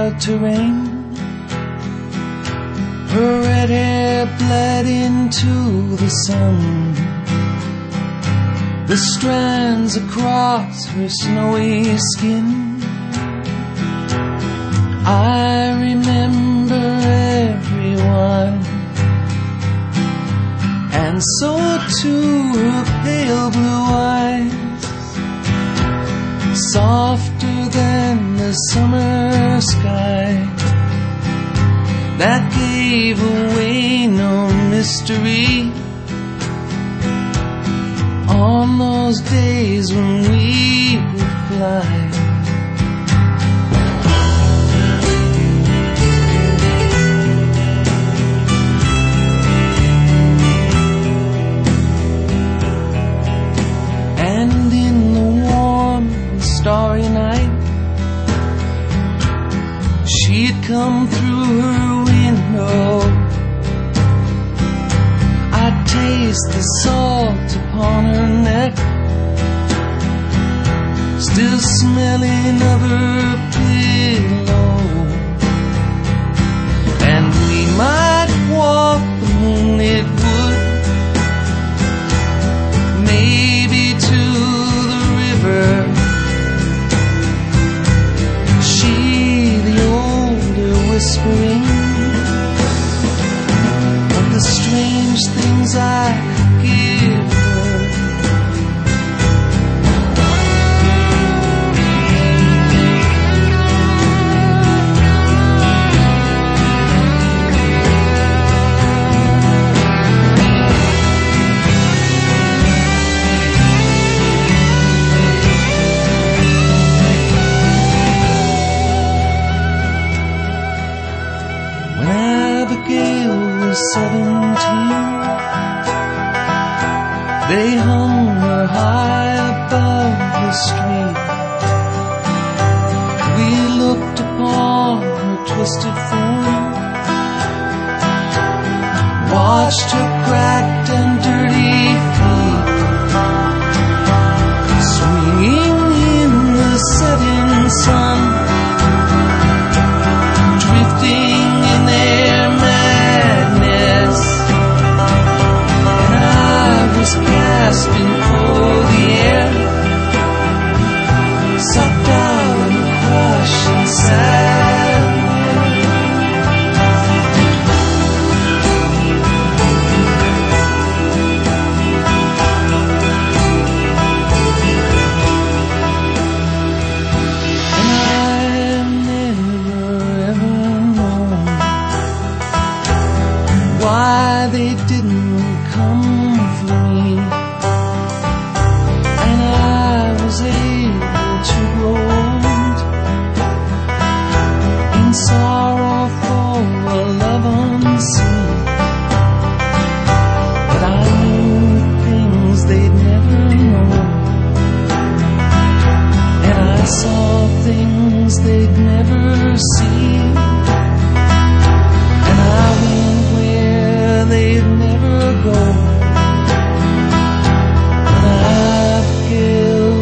start to rain. Her red hair bled into the sun, the strands across her snowy skin. I remember everyone, and so too her pale blue eyes, softer than the summer sky, that gave away no mystery on those days when we would fly. And in the warm and starry night, she'd come through her window. I'd taste the salt upon her neck, still smelling of her pillow. And we might walk the moonlit wood, maybe to the river. She, the older, whispering of the strange things I give her. When Abigail was 17, they hung her high above the street. We looked upon her twisted form, watched her cracked and dirty feet, swinging in the setting sun, drifting in their madness. And I was gasping for the air, sucked out in the crush and sadness. And I've never ever known why they didn't come for me, and I was able to grow old in sorrow for a love unseen. But I knew things they'd never known, and I saw things they'd never seen, and I went where they'd never go. And Abigail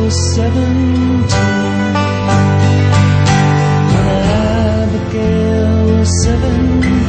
17, and Abigail 17.